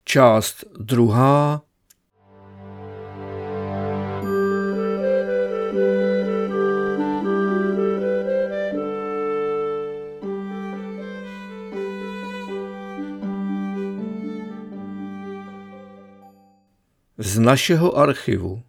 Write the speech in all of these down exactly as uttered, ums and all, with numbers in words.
Část druhá. Z našeho archivu.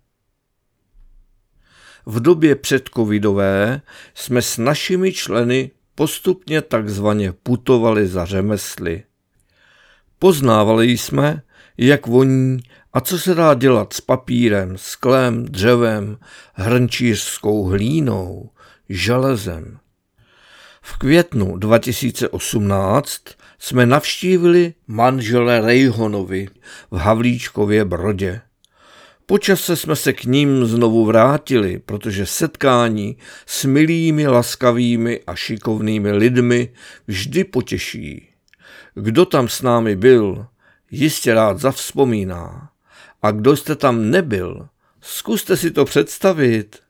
V době předcovidové jsme s našimi členy postupně takzvaně putovali za řemesly. Poznávali jsme, jak voní a co se dá dělat s papírem, sklem, dřevem, hrnčířskou hlínou, železem. V květnu dva tisíce osmnáct jsme navštívili manžele Rejhonovi v Havlíčkově Brodě. Po čase jsme se k ním znovu vrátili, protože setkání s milými, laskavými a šikovnými lidmi vždy potěší. Kdo tam s námi byl, jistě rád zavzpomíná. A kdo jste tam nebyl, zkuste si to představit.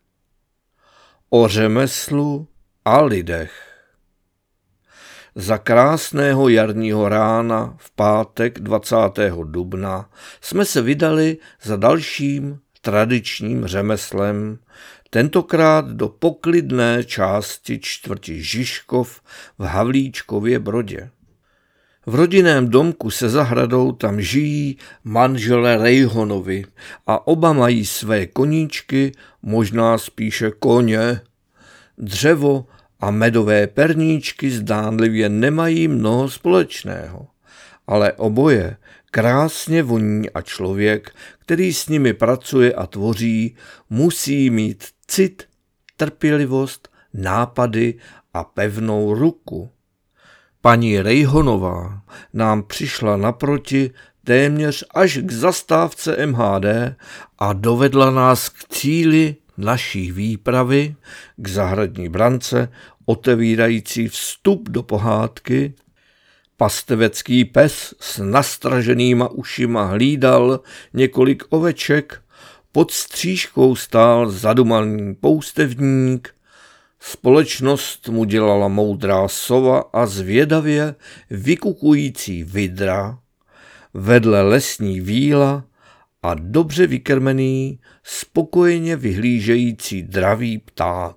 O řemeslu a lidech. Za krásného jarního rána v pátek dvacátého dubna jsme se vydali za dalším tradičním řemeslem, tentokrát do poklidné části čtvrti Žižkov v Havlíčkově Brodě. V rodinném domku se zahradou tam žijí manžele Rejhonovi a oba mají své koníčky, možná spíše koně. Dřevo a medové perníčky zdánlivě nemají mnoho společného, ale oboje krásně voní a člověk, který s nimi pracuje a tvoří, musí mít cit, trpělivost, nápady a pevnou ruku. Paní Rejhonová nám přišla naproti téměř až k zastávce M H D a dovedla nás k cíli naší výpravy, k zahradní brance, otevírající vstup do pohádky. Pastevecký pes s nastraženýma ušima hlídal několik oveček, pod stříškou stál zadumaný poustevník, společnost mu dělala moudrá sova a zvědavě vykukující vydra, vedle lesní víla a dobře vykrmený, spokojeně vyhlížející dravý pták.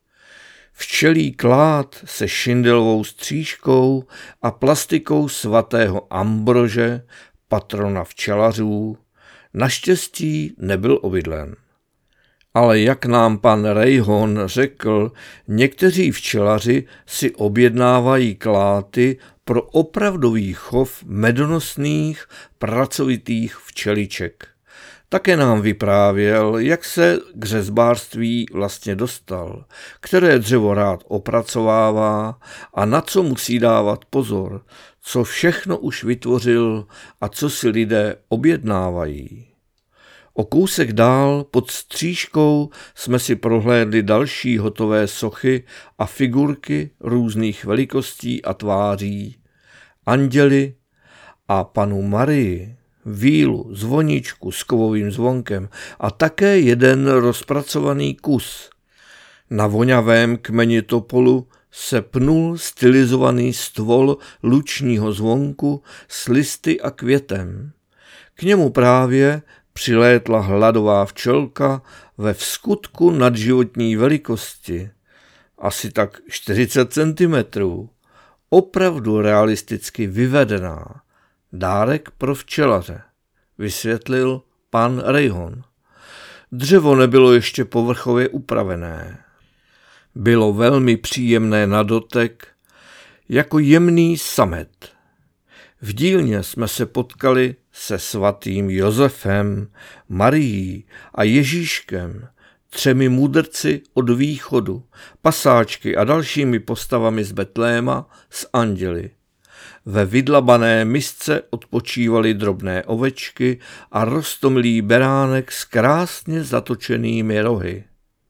Včelí klád se šindelovou stříškou a plastikou svatého Ambrože, patrona včelařů, naštěstí nebyl obydlen. Ale jak nám pan Rejhon řekl, někteří včelaři si objednávají kláty pro opravdový chov medonosných, pracovitých včeliček. Také nám vyprávěl, jak se k řezbářství vlastně dostal, které dřevo rád opracovává a na co musí dávat pozor, co všechno už vytvořil a co si lidé objednávají. O kousek dál pod stříškou jsme si prohlédli další hotové sochy a figurky různých velikostí a tváří, anděli a panu Marii, vílu, zvoničku s kovovým zvonkem a také jeden rozpracovaný kus. Na vonavém kmeni topolu se pnul stylizovaný stvol lučního zvonku s listy a květem. K němu právě přilétla hladová včelka ve vskutku nadživotní velikosti, asi tak čtyřicet centimetrů, opravdu realisticky vyvedená. Dárek pro včelaře, vysvětlil pan Rejhon. Dřevo nebylo ještě povrchově upravené. Bylo velmi příjemné na dotek, jako jemný samet. V dílně jsme se potkali se svatým Josefem, Marií a Ježíškem, třemi mudrci od východu, pasáčky a dalšími postavami z Betléma s anděli. Ve vydlabané misce odpočívaly drobné ovečky a roztomilý beránek s krásně zatočenými rohy.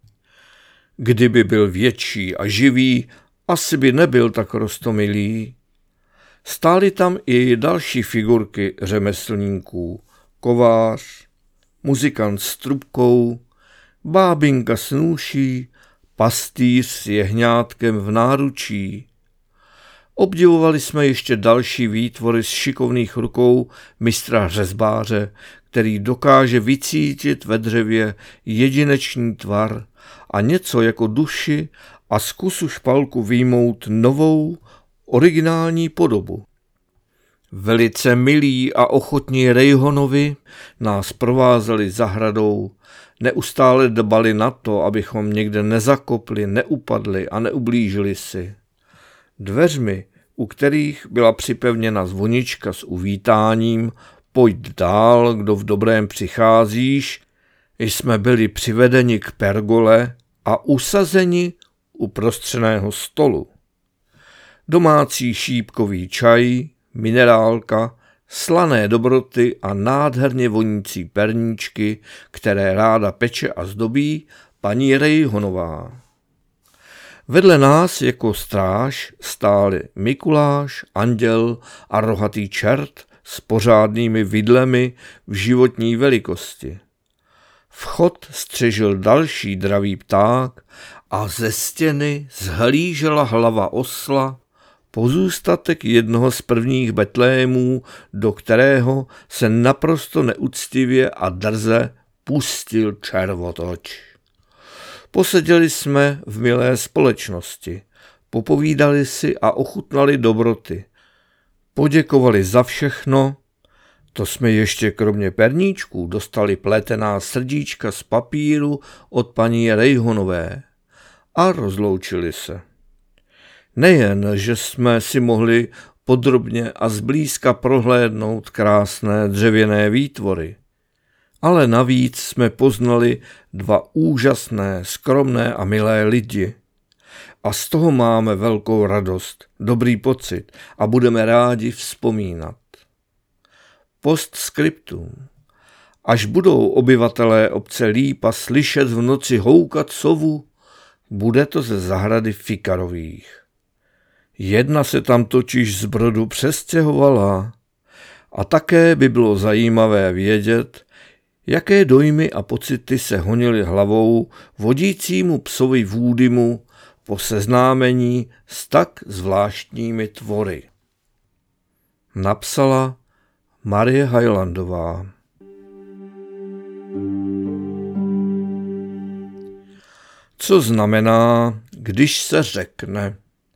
Kdyby byl větší a živý, asi by nebyl tak roztomilý. Stály tam i další figurky řemeslníků, kovář, muzikant s trubkou, bábinka s nůší, pastýř s jehňátkem v náručí. Obdivovali jsme ještě další výtvory z šikovných rukou mistra řezbáře, který dokáže vycítit ve dřevě jedinečný tvar a něco jako duši a z kusu špalku vyjmout novou, originální podobu. Velice milí a ochotní Rejhonovi nás provázeli zahradou, neustále dbali na to, abychom někde nezakopli, neupadli a neublížili si. Dveřmi, u kterých byla připevněna zvonička s uvítáním "Pojď dál, kdo v dobrém přicházíš", jsme byli přivedeni k pergole a usazeni u prostřeného stolu. Domácí šípkový čaj, minerálka, slané dobroty a nádherně vonící perníčky, které ráda peče a zdobí paní Rejhonová. Vedle nás jako stráž stáli Mikuláš, anděl a rohatý čert s pořádnými vidlemi v životní velikosti. Vchod střežil další dravý pták a ze stěny zhlížela hlava osla, pozůstatek jednoho z prvních betlémů, do kterého se naprosto neúctivě a drze pustil červotoč. Poseděli jsme v milé společnosti, popovídali si a ochutnali dobroty. Poděkovali za všechno, to jsme ještě kromě perníčků dostali pletená srdíčka z papíru od paní Rejhonové a rozloučili se. Nejen, že jsme si mohli podrobně a zblízka prohlédnout krásné dřevěné výtvory, ale navíc jsme poznali dva úžasné, skromné a milé lidi. A z toho máme velkou radost, dobrý pocit a budeme rádi vzpomínat. Postscriptum. Až budou obyvatelé obce Lípa slyšet v noci houkat sovu, bude to ze zahrady Fikarových. Jedna se tam totiž z Brodu přestěhovala a také by bylo zajímavé vědět, jaké dojmy a pocity se honily hlavou vodícímu psovi Vůdymu po seznámení s tak zvláštními tvory. Napsala Marie Hajlandová. Co znamená, když se řekne?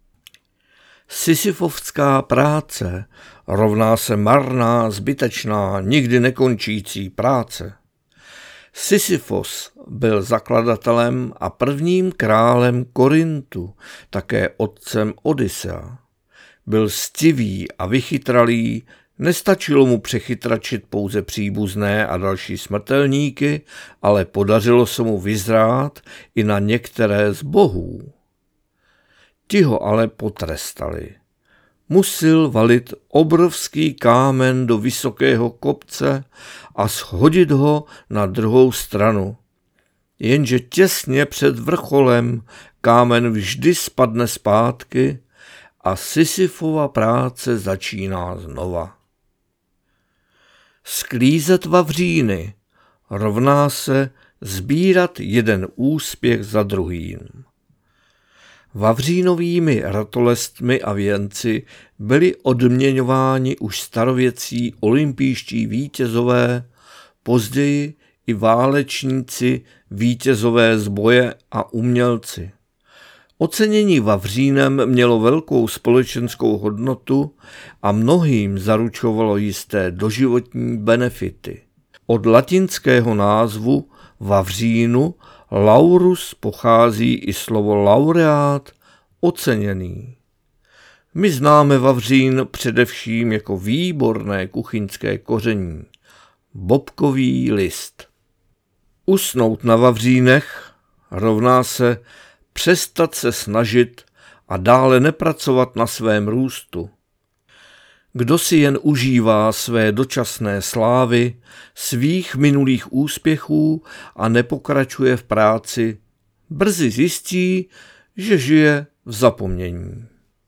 Sisyfovská práce rovná se marná, zbytečná, nikdy nekončící práce. Sisyfos byl zakladatelem a prvním králem Korintu, také otcem Odysea. Byl stivý a vychytralý, nestačilo mu přechytračit pouze příbuzné a další smrtelníky, ale podařilo se mu vyzrát i na některé z bohů. Ti ho ale potrestali. Musil valit obrovský kámen do vysokého kopce a shodit ho na druhou stranu. Jenže těsně před vrcholem kámen vždy spadne zpátky a Sisyfova práce začíná znova. Sklízet vavříny rovná se sbírat jeden úspěch za druhým. Vavřínovými ratolestmi a věnci byli odměňováni už starověcí olympijští vítězové, později i válečníci, vítězové z boje a umělci. Ocenění vavřínem mělo velkou společenskou hodnotu a mnohým zaručovalo jisté doživotní benefity. Od latinského názvu vavřínu laurus pochází i slovo laureát, oceněný. My známe vavřín především jako výborné kuchyňské koření, bobkový list. Usnout na vavřínech rovná se přestat se snažit a dále nepracovat na svém růstu. Kdo si jen užívá své dočasné slávy, svých minulých úspěchů a nepokračuje v práci, brzy zjistí, že žije v zapomnění.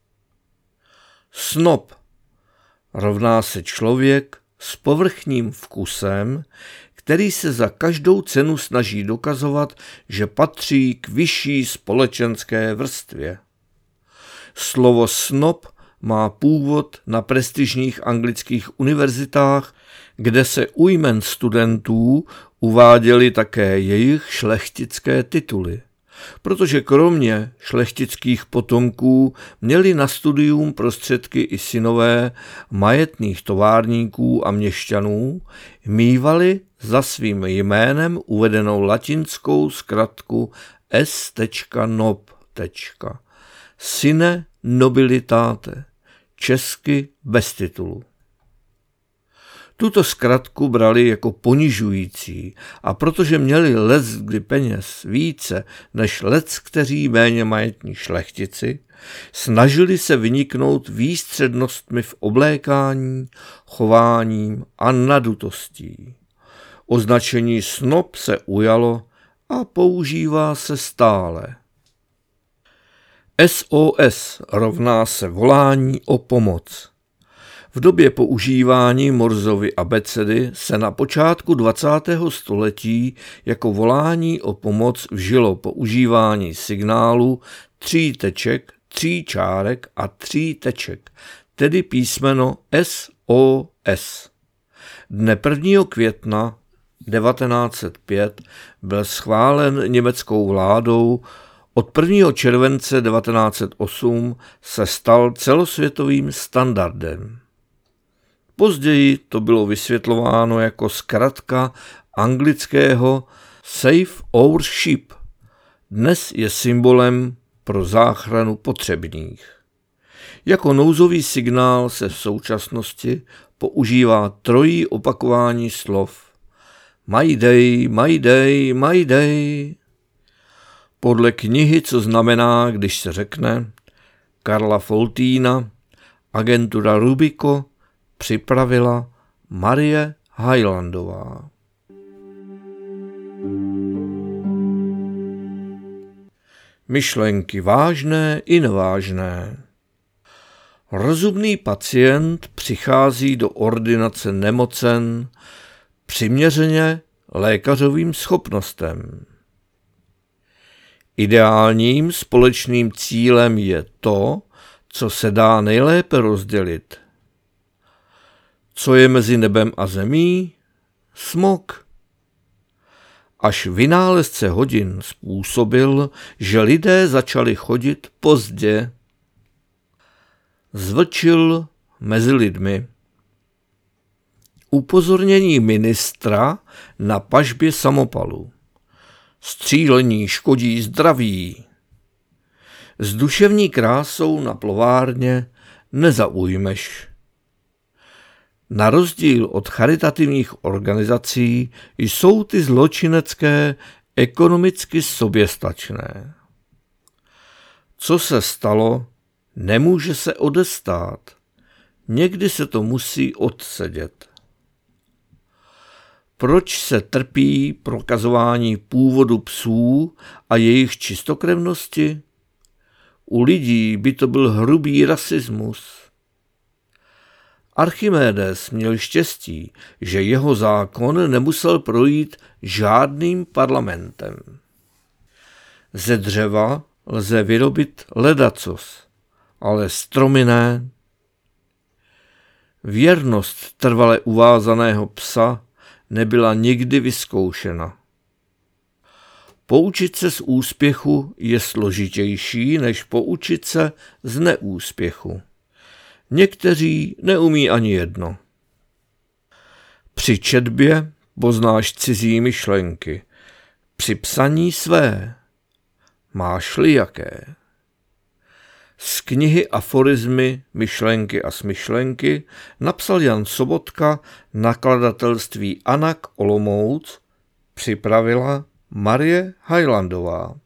Snob rovná se člověk s povrchním vkusem, který se za každou cenu snaží dokazovat, že patří k vyšší společenské vrstvě. Slovo snob má původ na prestižních anglických univerzitách, kde se u jmen studentů uváděly také jejich šlechtické tituly, protože kromě šlechtických potomků měli na studium prostředky i synové majetných továrníků a měšťanů, mívali za svým jménem uvedenou latinskou zkratku S. nob. Sine nobilitate, česky bez titulu. Tuto zkratku brali jako ponižující a protože měli leckdy peněz více než leckteří méně majetní šlechtici, snažili se vyniknout výstřednostmi v oblékání, chováním a nadutostí. Označení snob se ujalo a používá se stále. S O S rovná se volání o pomoc. V době používání Morsovy abecedy se na počátku dvacátého století jako volání o pomoc vžilo používání signálu tří teček, tří čárek a tří teček, tedy písmeno S O S. Dne prvního května devatenáct set pět byl schválen německou vládou, od prvního července devatenáct set osm se stal celosvětovým standardem. Později to bylo vysvětlováno jako zkratka anglického Save Our Ship. Dnes je symbolem pro záchranu potřebných. Jako nouzový signál se v současnosti používá trojí opakování slov Mayday, Mayday, Mayday. Podle knihy Co znamená, když se řekne, Karla Foltýna, agentura Rubico připravila Marie Hajlandová. Myšlenky vážné i nevážné. Rozumný pacient přichází do ordinace nemocen přiměřeně lékařovým schopnostem. Ideálním společným cílem je to, co se dá nejlépe rozdělit. Co je mezi nebem a zemí? Smog. Až vynálezce hodin způsobil, že lidé začali chodit pozdě. Zvlčil mezi lidmi. Upozornění ministra na pažbě samopalu. Střílení škodí zdraví. S duševní krásou na plovárně nezaujmeš. Na rozdíl od charitativních organizací jsou ty zločinecké ekonomicky soběstačné. Co se stalo, nemůže se odestát. Někdy se to musí odsedět. Proč se trpí prokazování původu psů a jejich čistokrevnosti? U lidí by to byl hrubý rasismus. Archimedes měl štěstí, že jeho zákon nemusel projít žádným parlamentem. Ze dřeva lze vyrobit ledacos, ale stromy ne. Věrnost trvale uvázaného psa nebyla nikdy vyzkoušena. Poučit se z úspěchu je složitější, než poučit se z neúspěchu. Někteří neumí ani jedno. Při četbě poznáš cizí myšlenky, při psaní své. Máš-li jaké? Z knihy Aforizmy, myšlenky a smyšlenky napsal Jan Sobotka, nakladatelství Anak Olomouc, připravila Marie Hajlandová.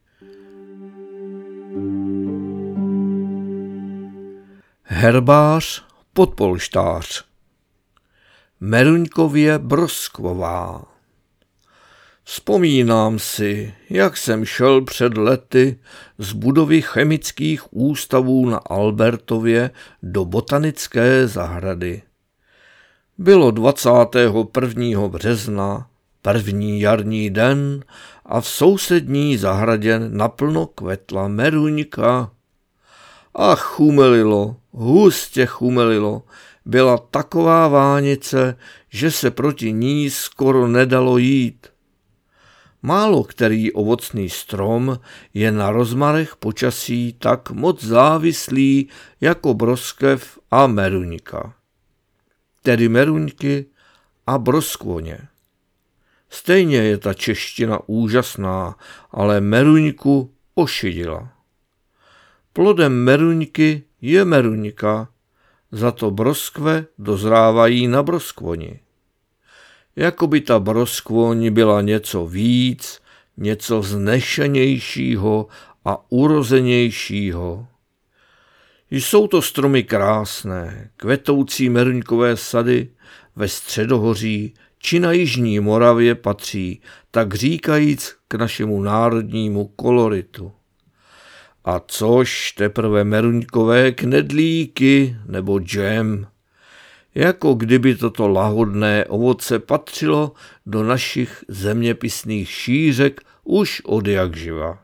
Herbář podpolštář. Meruňkově Broskvová. Vzpomínám si, jak jsem šel před lety z budovy chemických ústavů na Albertově do botanické zahrady. Bylo dvacátého prvního března, první jarní den a v sousední zahradě naplno kvetla meruňka. Ach, chumelilo, hustě chumelilo. Byla taková vánice, že se proti ní skoro nedalo jít. Málo který ovocný strom je na rozmarech počasí tak moc závislý jako broskev a meruňka. Tedy meruňky a broskvoně. Stejně je ta čeština úžasná, ale meruňku ošidila. Plodem meruňky je meruňka, za to broskve dozrávají na broskvoni. Jakoby ta broskvoň byla něco víc, něco vznešenějšího a urozenějšího. Jsou to stromy krásné, kvetoucí meruňkové sady ve Středohoří či na Jižní Moravě patří, tak říkajíc, k našemu národnímu koloritu. A což teprve meruňkové knedlíky nebo džem, jako kdyby toto lahodné ovoce patřilo do našich zeměpisných šířek už od jakživa.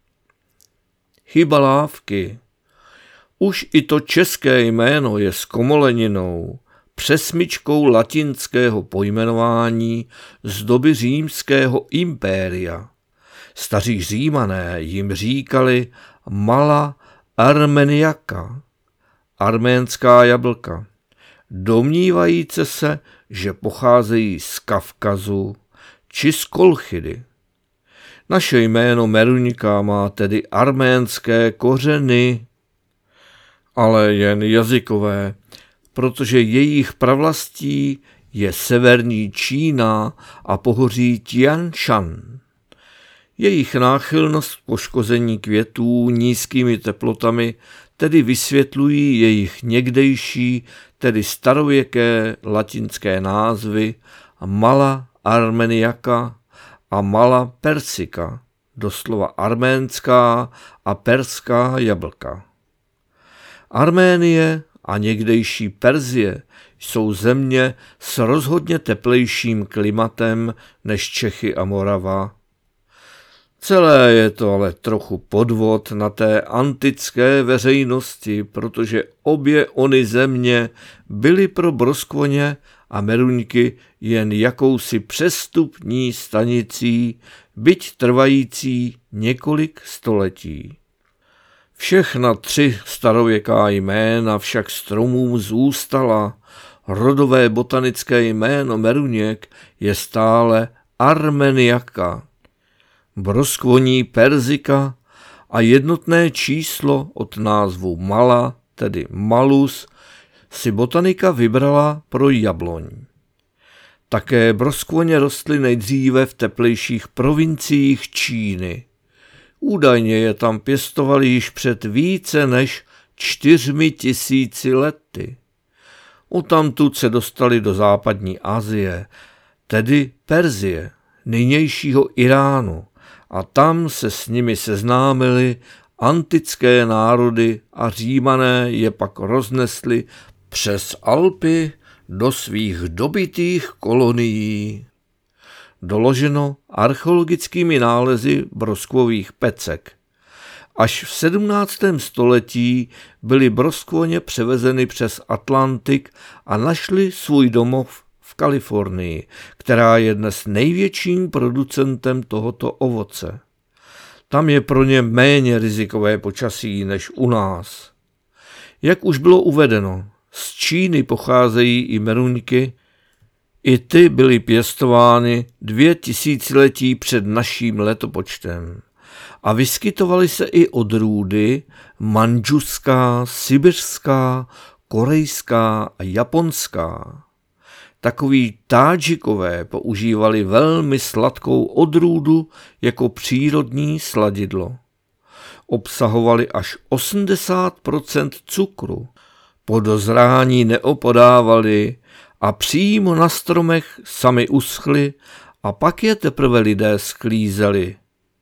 Chybalávky. Už i to české jméno je zkomoleninou, přesmyčkou latinského pojmenování z doby římského impéria. Staří Římané jim říkali Mala Armeniaka, arménská jablka, domnívajíce se, že pocházejí z Kavkazu či z Kolchidy. Naše jméno meruňka má tedy arménské kořeny, ale jen jazykové, protože jejich pravlastí je severní Čína a pohoří Tian Shan. Jejich náchylnost k poškození květů nízkými teplotami tedy vysvětlují jejich někdejší, tedy starověké latinské názvy Mala Armeniaka a Mala Persika, doslova arménská a perská jablka. Arménie a někdejší Perzie jsou země s rozhodně teplejším klimatem než Čechy a Morava. Celé je to ale trochu podvod na té antické veřejnosti, protože obě ony země byly pro broskvoně a meruňky jen jakousi přestupní stanicí, byť trvající několik století. Všechna tři starověká jména však stromům zůstala. Rodové botanické jméno meruněk je stále Armeniaka, broskvoní Persika a jednotné číslo od názvu Mala, tedy Malus, si botanika vybrala pro jabloň. Také broskvoně rostly nejdříve v teplejších provinciích Číny. Údajně je tam pěstovali již před více než čtyřmi tisíci lety. Odtamtud se dostali do západní Asie, tedy Perzie, nynějšího Iránu, a tam se s nimi seznámili antické národy a Římané je pak roznesli přes Alpy do svých dobytých kolonií. Doloženo archeologickými nálezy broskvových pecek. Až v sedmnáctém století byly broskvoně převezeny přes Atlantik a našly svůj domov v Kalifornii, která je dnes největším producentem tohoto ovoce. Tam je pro ně méně rizikové počasí než u nás. Jak už bylo uvedeno, z Číny pocházejí i meruňky, i ty byly pěstovány dvě tisíciletí před naším letopočtem. A vyskytovaly se i odrůdy mandžuská, sibiřská, korejská a japonská. Takoví Tádžikové používali velmi sladkou odrůdu jako přírodní sladidlo. Obsahovaly až osmdesát procent cukru. Po dozrání neopodávali a přímo na stromech sami uschly a pak je teprve lidé sklízeli.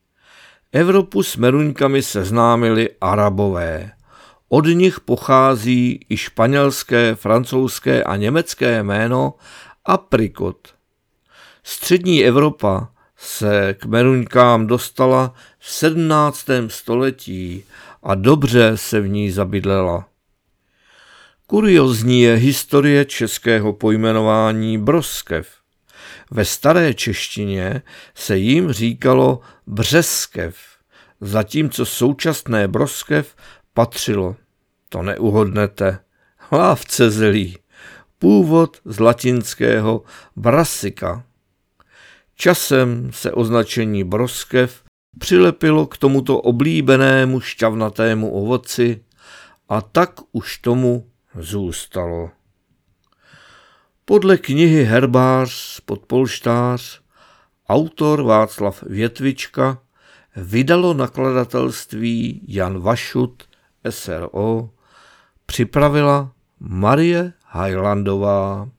Evropu s meruňkami seznámili Arabové. Od nich pochází i španělské, francouzské a německé jméno aprikot. Střední Evropa se k meruňkám dostala v sedmnáctém století a dobře se v ní zabydlela. Kuriozní je historie českého pojmenování broskev. Ve staré češtině se jim říkalo břeskev, zatímco současné broskev patřilo, to neuhodnete, hlávce zelí, původ z latinského brassica. Časem se označení broskev přilepilo k tomuto oblíbenému šťavnatému ovoci a tak už tomu zůstalo. Podle knihy Herbář podpolštář autor Václav Větvička vydalo nakladatelství Jan Vašut S R O, připravila Marie Hajlandová.